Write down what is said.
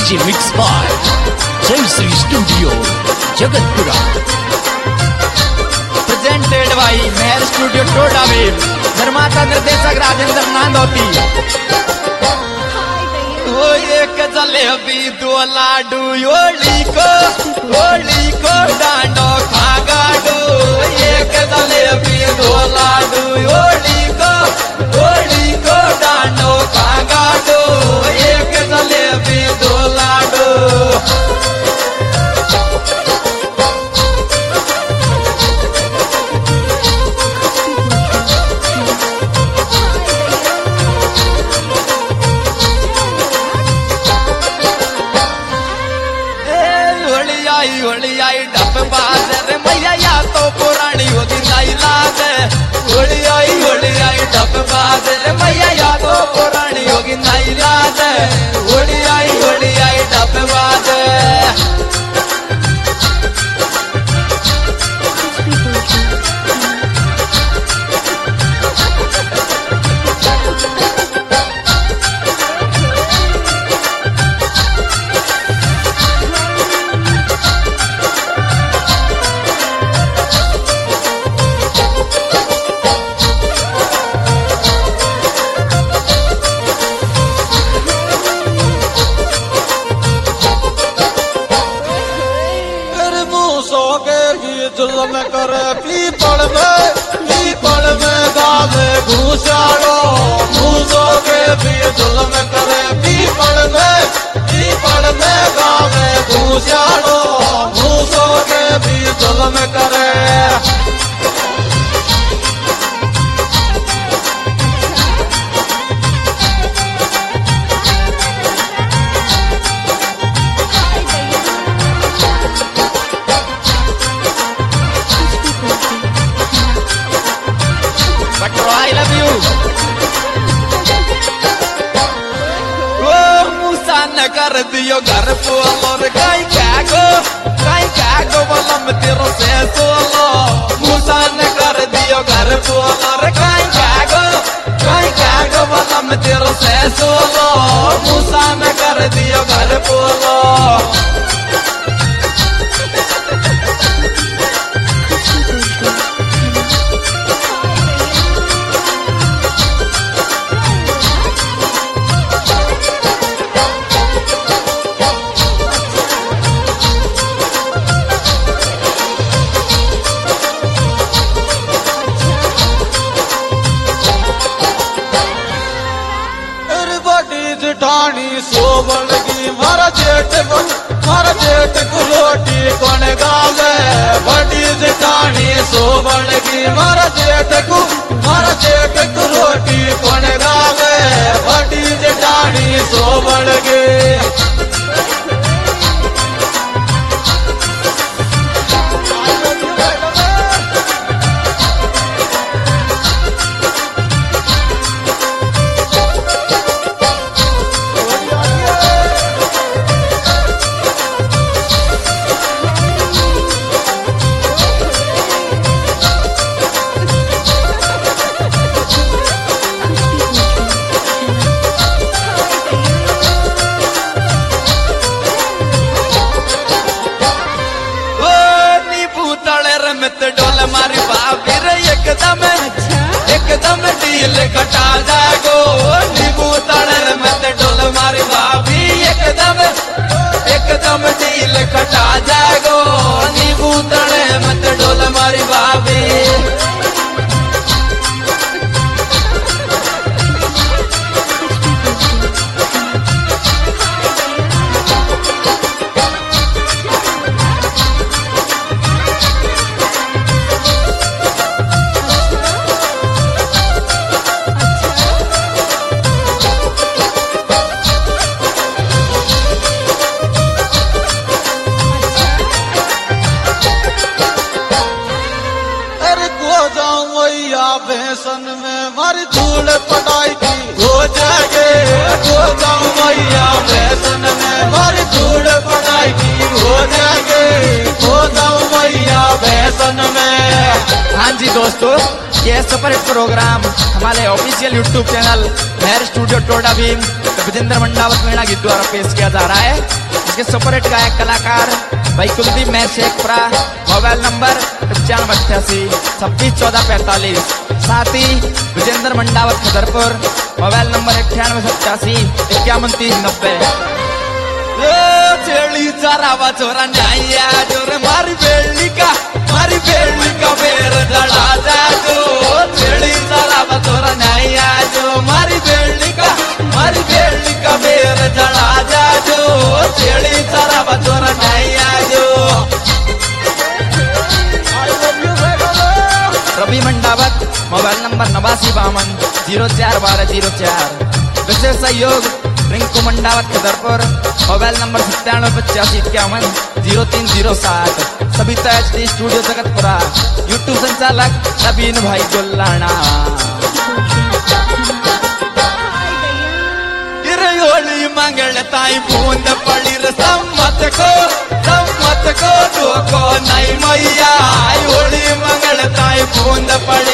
DJ Mix by Jai Sri Studio, Jagatpura. Presented by Meher Studio Todavir. निर्माता निर्देशक राजेंद्र नांदोती. वो एक जलेबी दो लाडू होली को डांडो खागाडो. एक जलेबी दो लाडू होली को डांडो खागाडो. एक जलेबी दो लाडू. होली आई डब बाजर मैया या तो पुरानी होगी नहीं लाज. होली आई डब बाजर मैया या तो पुरानी होगी नहीं लाज. होली आई डब बाजर. जुल्म करे पीपल में गावे घूसाड़ो. मूसो के भी जुल्म करे पीपल में गावे घूसाड़ो. मूसो के भी जुल्म करे. I love you. वो मूसा न कर दियो घर पोलो रे काई कागो बलम तेरो से सोलो. मूसा न कर दियो घर पोलो रे काई कागो बलम तेरो से सोलो. मूसा न कर दियो घर पोलो. ठाणी सोबन की मारा जेठ को रोटी कौन गावे. बड़ी जेठानी सोबन की मारा जेठ को रोटी कौन गावे. बड़ी जेठानी सोबन की. डोल मारी भाभी रे एकदम डील कटा जागो. नींबू तड़र मत डोल मारी भाभी एकदम डील कटा जागो. नींबू तड़र मत डोल मारी भाभी. हाँ जी दोस्तों, ये सुपर हिट प्रोग्राम हमारे official YouTube channel Mehar studio Toda Bhim Vijendra Mandawat Meena गीत द्वारा पेश किया जा रहा है। इसके सुपर हिट गायक कलाकार भाई कुलदीप मैं शेखपुरा, मोबाइल नंबर 9588 26 14 45। साथ ही विजेंद्र मंडावत खदरपुर, मोबाइल नंबर 9887 51 30 90। चेड़ी चरावा चोरा न्याया जोर मारी बेली का बेर जड़ा जा जो चेड़ी चरावा चोरा न्याया जो मारी बेली का बेर जड़ा जा जो चेड़ी चरावा चोरा न्याया जो। Ravi Mandawat, mobile number 8952 041204। विशेष सहयोग Rinku Mandawat Khadarpur, mobile number 9785 51 0307। Savita HD studio Jagatpura, YouTube संचालक नवीन भाई गुल्लाना। होली मंगल ताई बूंद पड़ी रे सम्मत को धोको नहीं मैया। होली मंगल ताई बूंद पड़ी